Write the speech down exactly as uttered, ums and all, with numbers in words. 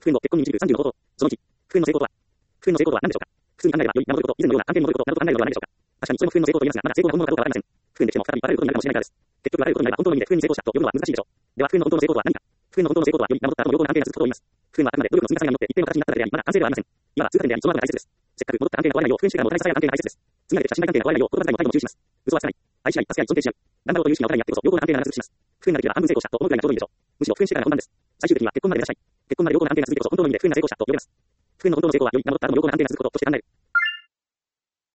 不運の結婚に導くさんじゅうの方法。そのいち、不運の成功とは、不運の成功とは何でしょうか。普通に考えれば良いなどということ、以前のような案件に戻ることなどと考えるのではないでしょうか。確かにそれも不運の成功と言いますが、まだ成功が本物かどうかわかりません。不運でしても再びバレることになるかもしれないからです。結局バレることになれば本当の意味で不運に成功したと呼ぶのは難しいでしょう。では不運の本当の成功とは何か。不運の本当の成功とは、より名乗った後も良好な案件が続くことを言います。不運はあくまで努力の積み重ねによって一定の形になっただけであり、まだ完成ではありません。今は通過点であり、その後が大切です。せっかく戻った案件が壊れないよう、不運習慣のお互い支え合う案件が大切です。次なるべき信頼関係が壊れないよう、言葉遣いも態度も注意します。嘘はつかない。愛し合い、助け合い、尊敬し合う。頑張ろうという意識がお互いにあってこそ、良好な案件が長続きします。不運ができれば半分成功したと思うくらいがちょうどいいでしょう。むしろ不運習慣が本番です。最終的には結婚まで目指したい。結婚まで良好な案件が続いてこそ本当の意味で不運な成功者と呼べます。不運の本当の成功は、より名乗った後も良好な案件が続くこととして考える。